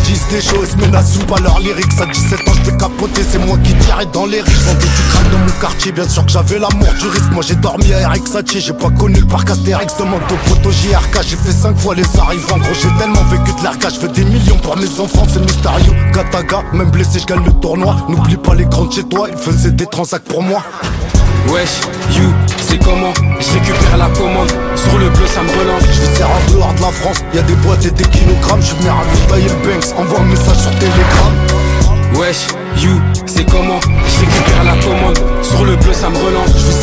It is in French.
disent des choses, mais n'assument pas leurs lyrics. À 17 ans je fais capoter, c'est moi qui tirais dans les risques. Vendais du crack dans mon quartier, bien sûr que j'avais l'amour du risque. Moi j'ai dormi à Eric Satie, j'ai pas connu le parc Astérix. Demande au proto JRK, j'ai fait 5 fois les arrivants. Gros j'ai tellement vécu de l'RK, je veux des millions pour mes enfants, c'est mystérieux. Gataga, même blessé je gagne le tournoi. N'oublie pas les grands de chez toi, ils faisaient des transacts pour moi. Wesh, you, c'est comment? Je récupère la commande, sur le bleu ça me relance. Je vais serrer en dehors de la France, y'a des boîtes et des kilogrammes. Je viens ravitailler le Banks, envoie un message sur Telegram. Wesh, you, c'est comment? Je récupère la commande, sur le bleu ça me relance.